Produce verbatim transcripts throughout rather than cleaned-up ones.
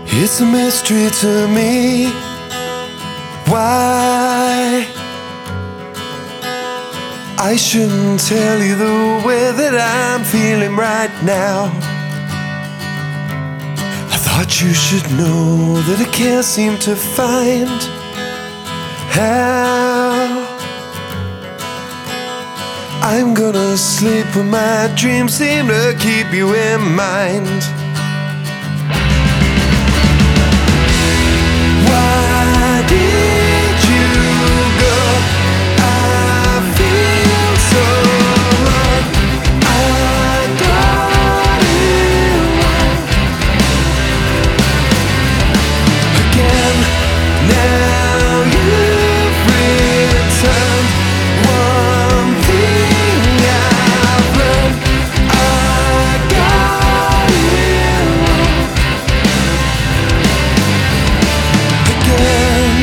It's a mystery to me why I shouldn't tell you the way that I'm feeling right now. I thought you should know that I can't seem to find how I'm gonna sleep when my dreams seem to keep you in mind. Why did you go? I feel so wrong. I got it wrong again. Now you've returned. One thing I've learned, I got it wrong again.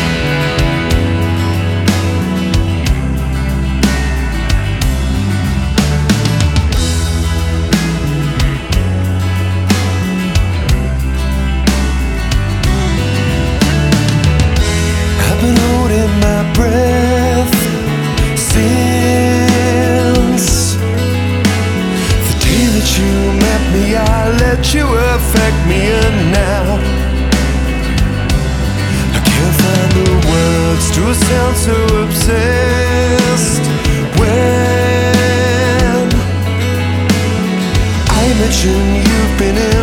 I've been holding my breath since the day that you met me. I let you affect me, and now I can't find the words to sound so obsessed. When I mention you've been in